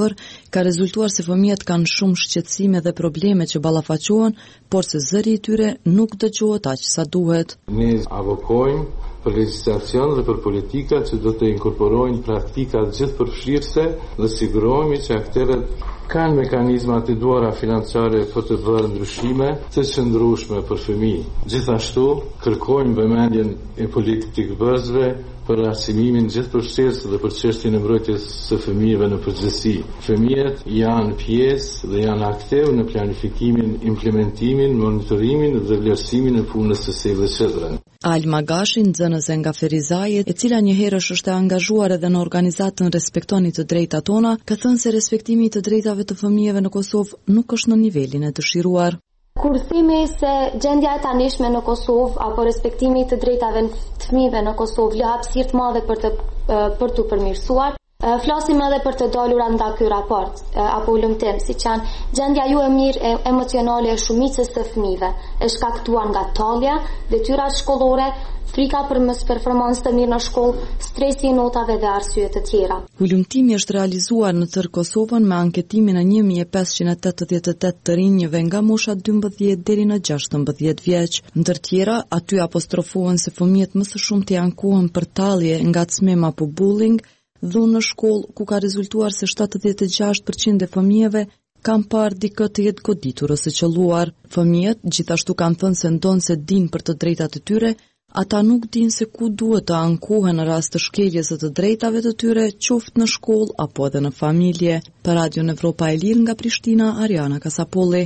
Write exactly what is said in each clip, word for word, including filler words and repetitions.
september, ka rezultuar se fëmijët kanë shumë shqetësime dhe probleme që ballafaqohen, por se zëri i tyre nuk dëgjohet aq sa duhet. Ne avokojmë për legislacion dhe për politika që do të inkorporojnë praktika gjithë përfshirëse dhe sigurohemi që aktorët kanë mekanizmat e duara financiare për të bërë ndryshime të qëndrueshme për fëmijë. Gjithashtu, kërkojmë vëmendjen e politikëbërësve për arsimimin gjithëpërfshirës dhe për çështjen e mbrojtjes së fëmijëve në përgjithësi. Fëmijët janë pjesë dhe janë aktiv në planifikimin, implementimin, monitorimin dhe vlerësimin e punës së Save the Children. Alma Gashi, nxënëse nga Ferizaje, e cila një herësh është e angazhuar edhe në organizatën Respektoni të drejtat tona, ka thënë se respektimi i të drejtave të fëmijëve në Kosovë nuk është në nivelin e dëshiruar. Kur thimi se gjendja e tanishme në Kosovë apo respektimi i të drejtave të fëmijëve në Kosovë lë hapësirë të madhe për të për të përmirësuar, flasim edhe për të dalur nga ky raport apo ulëmtim, siç janë gjendja ju e mirë e emocionale e shumicës së fëmijëve, e shkaktuar nga tallja, detyrat shkollore, frika për mos performancë të mirë në shkollë, stresi i notave dhe arsye të tjera. Ulëmtimi është realizuar në tërë Kosovën me anketimin e një mijë e pesëqind e tetëdhjetë e tetë të rinjve nga mosha dymbëdhjetë deri në gjashtëmbëdhjetë vjeç. Ndër tjera, aty apostrofohen se fëmijët më së shumti ankohen për tallje, ngacmim apo bullying, dhunë në shkollë, ku ka rezultuar se shtatëdhjetë e gjashtë përqind e fëmijëve kanë parë dikë të jetë goditur ose qelluar. Fëmijët gjithashtu kanë thënë se ndonë se dinë për të drejtat e tyre, ata nuk dinë se ku duhet të ankohen në rast të shkeljes së të drejtave të tyre, qoftë në shkollë apo edhe në familje. Për Radion Evropa e Lirë nga Prishtina, Ariana Kasapolli.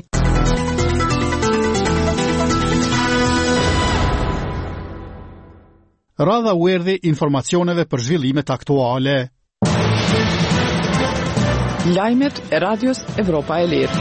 Radha u erdhi informacioneve për zhvillimet aktuale. Lajmet e Radios Evropa e Lirë.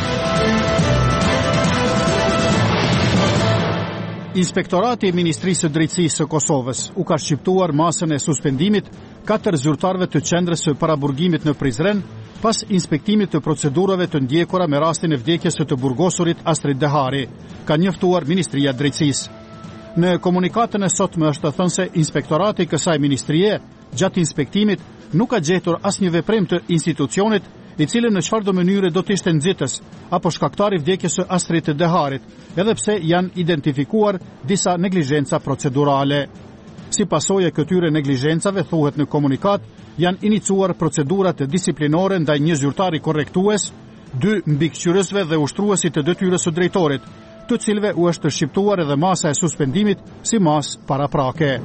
Inspektorati i Ministrisë së Drejtësisë së Kosovës u ka shqiptuar masën e suspendimit katër zyrtarëve të qendrës së paraburgimit në Prizren pas inspektimit të procedurave të ndjekura me rastin e vdekjes së të burgosurit Astrid Dehari, ka njoftuar Ministria e Drejtësisë. Në komunikatën e sotme është thënë se inspektorati i kësaj ministrie gjatë inspektimit nuk ka gjetur asnjë veprim të institucionit i cili në çfarëdo mënyre do të ishte nxitës apo shkaktari vdekjes së Astrid Deharit, edhe pse janë identifikuar disa neglizhenca procedurale. Si pasojë e këtyre neglizhencave, thuhet në komunikat, janë iniciuar procedurat disiplinore ndaj një zyrtari korrektues, dy mbikëqyrësve dhe ushtruesit të detyrës së drejtorit, të cilëve u është shqiptuar edhe masa e suspendimit si mas paraprake.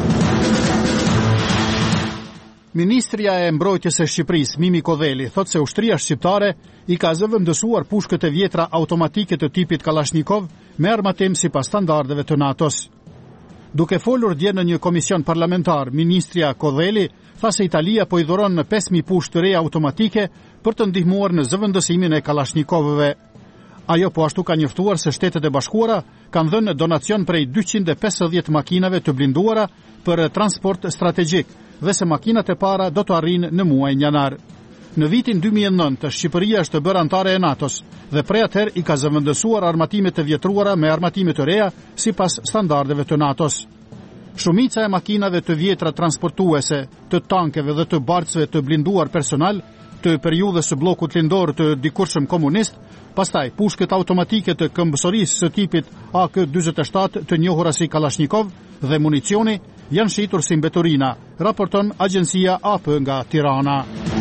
Ministria e Mbrojtjes së Shqipërisë, Mimi Kodheli, thotë se ushtria shqiptare i ka zëvendësuar pushkët e vjetra automatike të tipit Kalashnikov me armatim sipas standardeve të NATO-s. Duke folur dje në një komision parlamentar, ministria Kodheli tha se Italia po i dhuron pesë mijë pushë të reja automatike për të ndihmuar në zëvendësimin e Kalashnikovëve. Ajo po ashtu ka njoftuar se Shtetet e Bashkuara kanë dhënë donacion prej dyqind e pesëdhjetë makinave të blinduara për transport strategjik dhe se makinat e para do të arrijnë në muajin janar. Në vitin dy mijë e nëntë, Shqipëria është bërë anëtare e NATO-s dhe prej atëherë i ka zëvendësuar armatimet e vjetruara me armatime të reja sipas standardeve të NATO-s. Shumica e makinave të vjetra transportuese, të tankeve dhe të barcëve të blinduar personal të periudhës së bllokut lindor të dikurshëm komunist, pastaj pushkët automatike të këmbësorisë së tipit A K dyzet e shtatë të njohura si Kalashnikov dhe municioni janë shitur si mbeturina, raporton agjencia A P nga Tirana.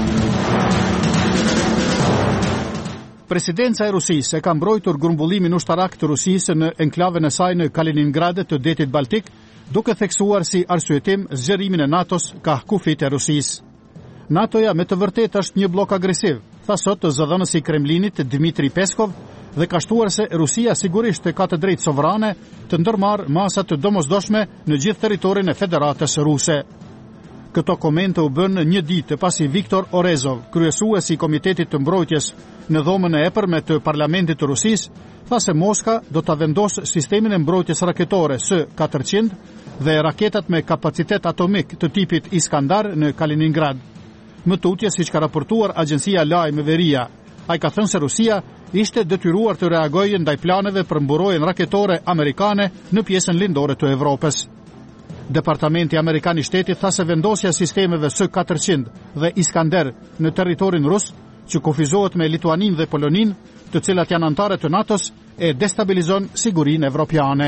Presidenca e Rusisë e ka mbrojtur grumbullimin ushtarak të Rusisë në enklavën e saj në Kaliningrad të detit Baltik, duke theksuar si arsyetim zgjerimin e NATO-s ka kufit e Rusisë. NATO-ja me të vërtetë është një blok agresiv, tha sot zëdhënësi i Kremlinit Dmitri Peskov, dhe ka shtuar se Rusia sigurisht ka të drejtë sovrane të ndërmarrë masa të domosdoshme në gjithë territorin e Federatës Ruse. Këto komente u bën një ditë pasi Viktor Orezov, kryesuesi i Komitetit të Mbrojtjes në dhomën e epërme të Parlamentit të Rusisë, tha se Moska do ta vendosë sistemin e mbrojtjes raketore S katërqind dhe raketat me kapacitet atomik të tipit Iskandar në Kaliningrad. Më tutje, siç ka raportuar agjencia Lajme Veria, ai ka thënë se Rusia ishte detyruar të reagojë ndaj planeve për mburojtjen raketore amerikane në pjesën lindore të Evropës. Departamenti Amerikan i Shtetit tha se vendosja e sistemeve S katërqind dhe Iskander në territorin rus që kufizohet me Lituanin dhe Polonin, të cilat janë anëtare të NATO-s, e destabilizon sigurinë evropiane.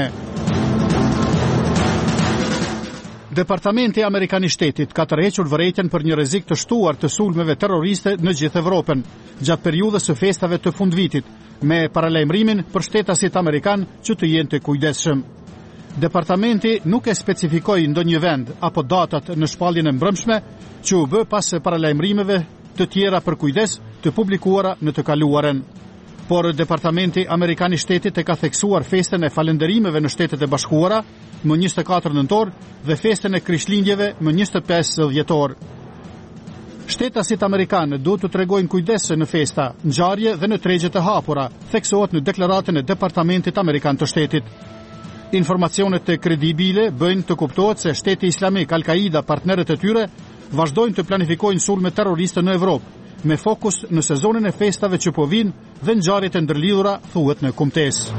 Departamenti Amerikan i Shtetit ka tërhequr vërejtjen për një rrezik të shtuar të sulmeve terroriste në gjithë Evropën, gjatë periudhës së festave të fundvitit, me paralajmërimin për shtetasit amerikan që të jenë të kujdesshëm. Departamenti nuk e specifikoi ndonjë vend apo datat në shpalljen e mbrëmshme që u bë pas paralajmërimeve të tjera për kujdes të publikuara në të kaluaren. Por Departamenti Amerikan i Shtetit e ka theksuar festen e falënderimeve në Shtetet e Bashkuara më njëzet e katër nëntor dhe festen e Krishtlindjeve më njëzet e pesë dhjetor. Shtetasit amerikanë duhet të tregojnë kujdes në festa, ngjarje dhe në tregje të hapura, theksohet në deklaratën e Departamentit Amerikan të Shtetit. Informacionet e kredibile bëjnë të kuptohet se Shteti Islamik, Al-Qaida, partnerët e tyre vazhdojnë të planifikojnë sulme terroriste në Evropë, me fokus në sezonin e festave që po vinë dhe ngjarjet e ndërlidhura, thuhet në kumtesë.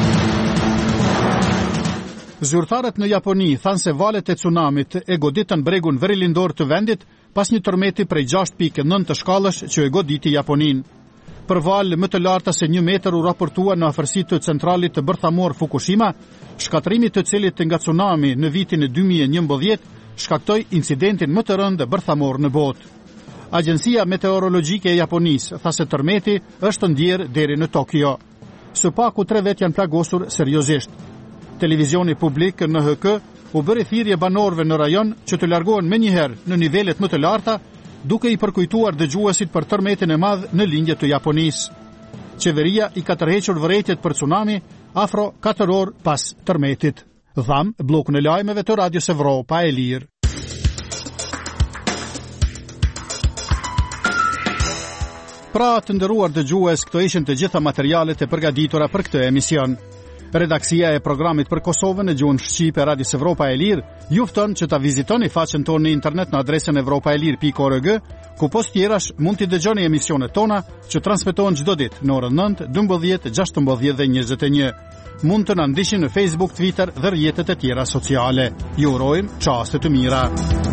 Zyrtarët në Japoni thanë se valet e tsunamit e goditën bregun verilindor të vendit pas një tërmeti prej gjashtë pikë nëntë të shkallësh që e goditi Japonin. Për valë më të larta se një metër u raportua në afërsi të centralit të bërthamor Fukushima, shkatrimi të cilit nga tsunami në vitin e dy mijë e njëmbëdhjetë shkaktoi incidentin më të rëndë bërthamor në botë. Agjencia Meteorologjike e Japonisë tha se tërmeti është ndjerë deri në Tokyo. Së paku tre vet janë plagosur seriozisht. Televizioni publik N H K u bëri thirrje banorëve në rajon që të largohen menjëherë në nivelet më të larta, duke i përkujtuar dëgjuesit për tërmetin e madh në lindje të Japonisë. Qeveria i ka tërhequr vërejtjet për tsunami afro katër orë pas tërmetit. Dham bllokun e lajmeve të Radios Evropa e Lirë. Pra të nderuar dëgjues, këto ishin të gjitha materialet e përgatitura për këtë emision. Redaksia e programit për Kosovën në gjuhën shqipe e Radios Evropa e Lirë ju fton që ta vizitoni faqen tonë në internet në adresën evropaelir pikë org, ku post tjerash mund t'i dëgjoni emisionet tona që transmetohen çdo ditë në orën nëntë, dymbëdhjetë, gjashtëmbëdhjetë dhe njëzet e një. Mund të na ndiqni në Facebook, Twitter dhe rrjetet e tjera sociale. Ju urojmë çaste të mira.